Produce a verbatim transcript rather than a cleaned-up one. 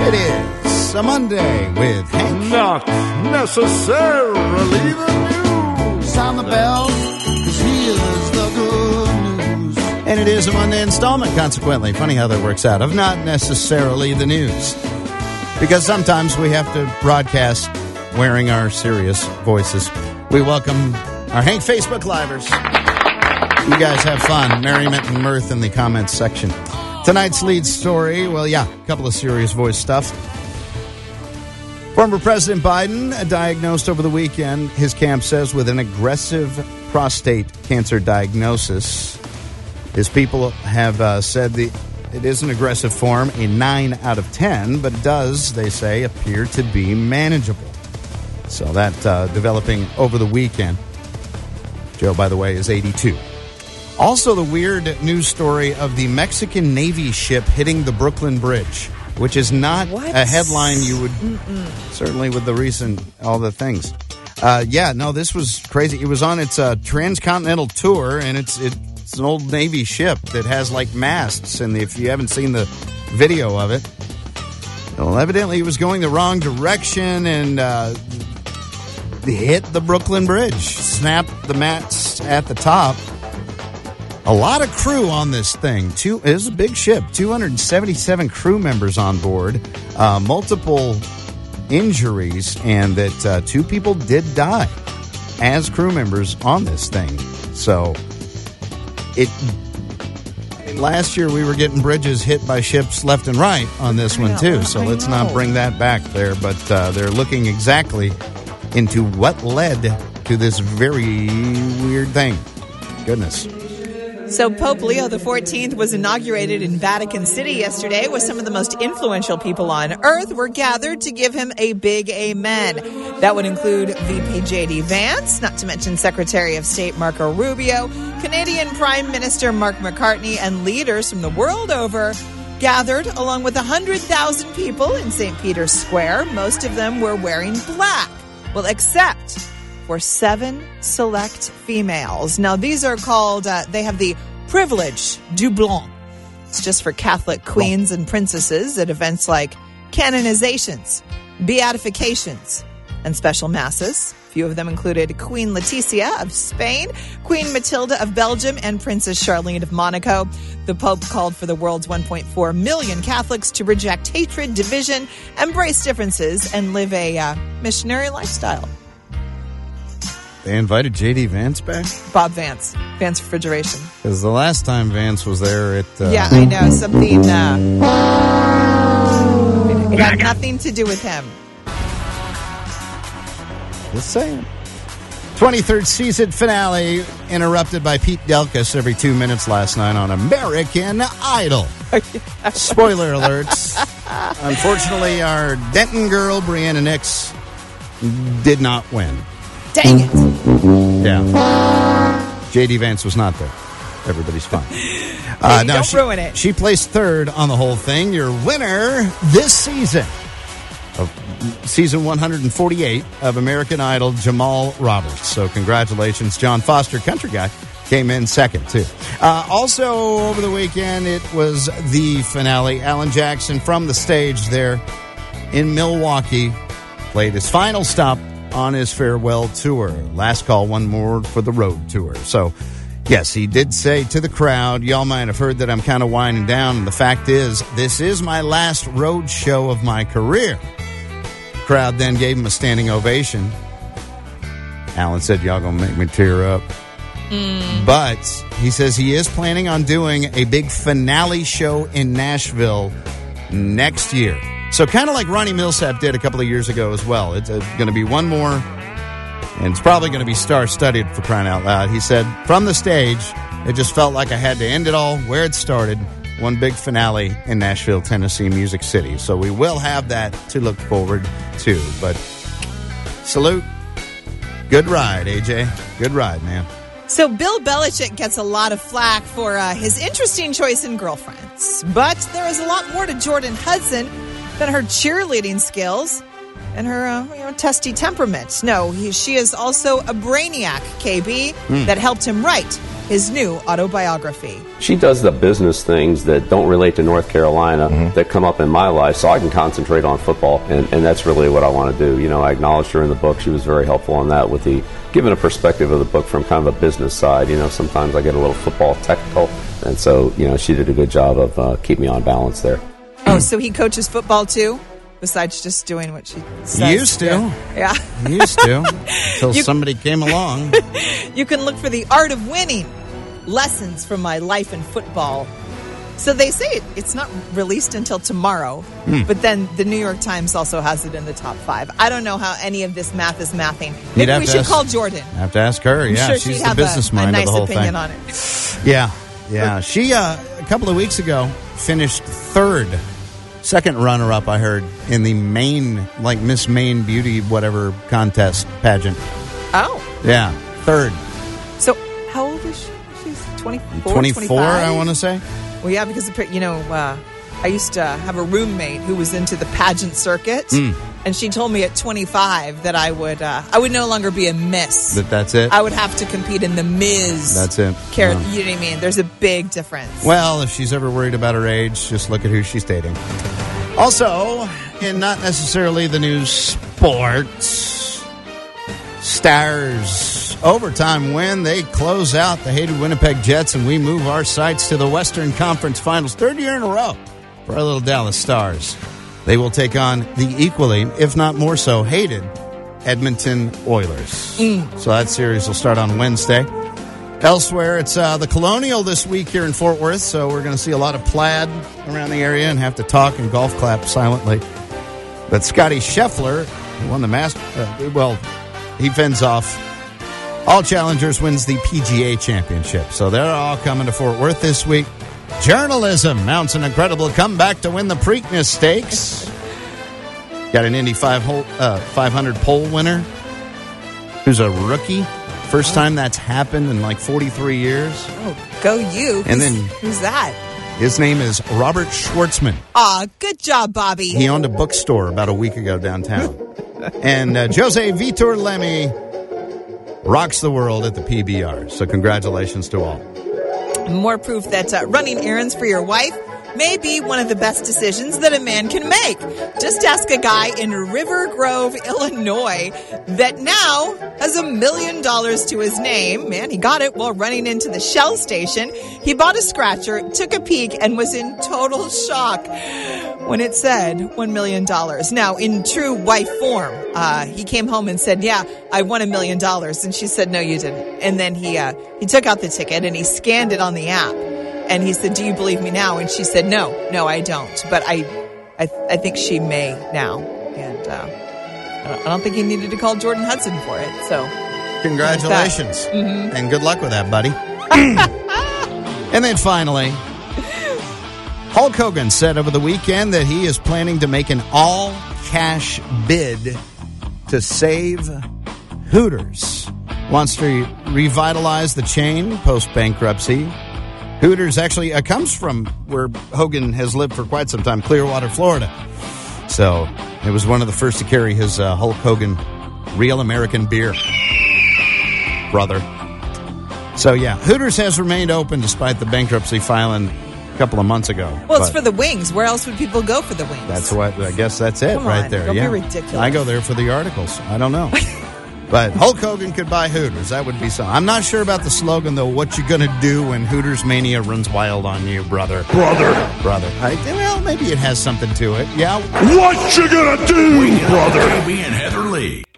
It is a Monday with Hank. Not necessarily the news. Sound the bell, 'cause here's the good news. And it is a Monday installment, consequently. Funny how that works out. Of not necessarily the news. Because sometimes we have to broadcast wearing our serious voices. We welcome our Hank Facebook Livers. You guys have fun, merriment and mirth in the comments section. Tonight's lead story, well, yeah, a couple of serious voice stuff. Former President Biden diagnosed over the weekend, his camp says, with an aggressive prostate cancer diagnosis. His people have uh, said the it is an aggressive form, a nine out of ten, but it does, they say, appear to be manageable. So that uh, developing over the weekend. Joe, by the way, is eighty-two. Also, the weird news story of the Mexican Navy ship hitting the Brooklyn Bridge, which is not what? a headline you would, Mm-mm. certainly with the recent, all the things. Uh, yeah, no, this was crazy. It was on its uh, transcontinental tour, and it's it's an old Navy ship that has, like, masts, and if you haven't seen the video of it, well, evidently it was going the wrong direction, and uh, hit the Brooklyn Bridge, snapped the mast at the top. A lot of crew on this thing. Two, it was a big ship. two hundred seventy-seven crew members on board. Uh, multiple injuries, and that uh, two people did die as crew members on this thing. So, it. Last year we were getting bridges hit by ships left and right on this I one know, too. So I let's know. not bring that back there. But uh, they're looking exactly into what led to this very weird thing. Goodness. So Pope Leo the fourteenth was inaugurated in Vatican City yesterday, with some of the most influential people on earth were gathered to give him a big amen. That would include V P J D Vance, not to mention Secretary of State Marco Rubio, Canadian Prime Minister Mark McCartney, and leaders from the world over gathered along with one hundred thousand people in Saint Peter's Square. Most of them were wearing black. Well, except for seven select females. Now, these are called, uh, they have the privilege du blanc. It's just for Catholic queens and princesses at events like canonizations, beatifications, and special masses. A few of them included Queen Letizia of Spain, Queen Matilda of Belgium, and Princess Charlene of Monaco. The Pope called for the world's one point four million Catholics to reject hatred, division, embrace differences, and live a uh, missionary lifestyle. They invited J D Vance back? Bob Vance, Vance Refrigeration. Because the last time Vance was there, it... Uh, Yeah, I know. Something... Uh, it had nothing to do with him. Just saying. twenty-third season finale interrupted by Pete Delkus every two minutes last night on American Idol. Spoiler alerts. Unfortunately, our Denton girl, Brianna Nix, did not win. Dang it. Yeah. J D Vance was not there. Everybody's fine. Uh, Hey, don't she, ruin it. She placed third on the whole thing. Your winner this season of season one hundred forty-eight of American Idol, Jamal Roberts. So congratulations. John Foster, country guy, came in second, too. Uh, also, over the weekend, it was the finale. Alan Jackson from the stage there in Milwaukee played his final stop on his farewell tour. Last call, one more for the road tour. So, yes, he did say to the crowd, y'all might have heard that I'm kind of winding down. And the fact is, this is my last road show of my career. The crowd then gave him a standing ovation. Alan said, y'all gonna make me tear up. Mm. But he says he is planning on doing a big finale show in Nashville next year. So kind of like Ronnie Millsap did a couple of years ago as well. It's uh, going to be one more, and it's probably going to be star-studded, for crying out loud. He said, from the stage, it just felt like I had to end it all where it started. One big finale in Nashville, Tennessee, Music City. So we will have that to look forward to. But salute. Good ride, A J. Good ride, man. So Bill Belichick gets a lot of flack for uh, his interesting choice in girlfriends. But there is a lot more to Jordan Hudson than her cheerleading skills and her uh, you know, testy temperament. No, he, she is also a brainiac, K B, mm. that helped him write his new autobiography. She does the business things that don't relate to North Carolina mm-hmm. that come up in my life, so I can concentrate on football, and, and that's really what I want to do. You know, I acknowledged her in the book. She was very helpful on that with the giving a perspective of the book from kind of a business side. You know, sometimes I get a little football technical, and so, you know, she did a good job of uh, keeping me on balance there. Oh, so he coaches football too? Besides just doing what she says. Used to. Yeah. Used to. Until you, somebody came along. You can look for The Art of Winning, lessons from my life in football. So they say it, it's not released until tomorrow, hmm. but then the New York Times also has it in the top five. I don't know how any of this math is mathing. Maybe we should ask, call Jordan. I have to ask her. I'm yeah, sure she's she'd the have business a, mind a nice of the whole opinion thing. on it. Yeah, yeah. She, uh, a couple of weeks ago, finished third. Second runner-up, I heard, in the Maine, like Miss Maine Beauty whatever contest pageant. Oh. Yeah, third. So how old is she? She's twenty-four, twenty-four, twenty-five? I want to say. Well, yeah, because, you know, uh, I used to have a roommate who was into the pageant circuit, mm. and she told me at twenty-five that I would uh, I would no longer be a miss. That that's it? I would have to compete in the Miz. That's it. Car- no. You know what I mean? There's a big difference. Well, if she's ever worried about her age, just look at who she's dating. Also, in not necessarily the news sports, Stars overtime win. They close out the hated Winnipeg Jets, and we move our sights to the Western Conference Finals. Third year in a row for our little Dallas Stars. They will take on the equally, if not more so, hated Edmonton Oilers. Mm. So that series will start on Wednesday. Elsewhere, it's uh, the Colonial this week here in Fort Worth, so we're going to see a lot of plaid around the area and have to talk and golf clap silently. But Scotty Scheffler, who won the Masters, uh, well, he fends off all challengers, wins the P G A Championship. So they're all coming to Fort Worth this week. Journalism mounts an incredible comeback to win the Preakness Stakes. Got an Indy five hundred pole winner who's a rookie. First time that's happened in like forty-three years. Oh, go you. And who's, then who's that? His name is Robert Schwartzman. Aw, good job, Bobby. He owned a bookstore about a week ago downtown. And uh, Jose Vitor Lemmy rocks the world at the P B R. So congratulations to all. More proof that uh, running errands for your wife may be one of the best decisions that a man can make. Just ask a guy in River Grove, Illinois, that now has a million dollars to his name. Man, he got it while running into the Shell station. He bought a scratcher, took a peek, and was in total shock when it said one million dollars. Now, in true wife form, uh, he came home and said, yeah, I won a million dollars. And she said, no, you didn't. And then he, uh, he took out the ticket and he scanned it on the app. And he said, do you believe me now? And she said, no, no, I don't. But I I, I think she may now. And uh, I, don't, I don't think he needed to call Jordan Hudson for it. So congratulations. Mm-hmm. And good luck with that, buddy. And then finally, Hulk Hogan said over the weekend that he is planning to make an all-cash bid to save Hooters. Wants to revitalize the chain post-bankruptcy. Hooters actually uh, comes from where Hogan has lived for quite some time, Clearwater, Florida. So it was one of the first to carry his uh, Hulk Hogan Real American Beer. Brother. So, yeah, Hooters has remained open despite the bankruptcy filing a couple of months ago. Well, it's for the wings. Where else would people go for the wings? That's what, I guess that's it Come right on, there. Don't yeah. be ridiculous. I go there for the articles. I don't know. But Hulk Hogan could buy Hooters. That would be something. I'm not sure about the slogan, though. What you gonna do when Hooters Mania runs wild on you, brother? Brother. Brother. I, well, maybe it has something to it. Yeah. What you gonna do, brother? J B and Heather Lee.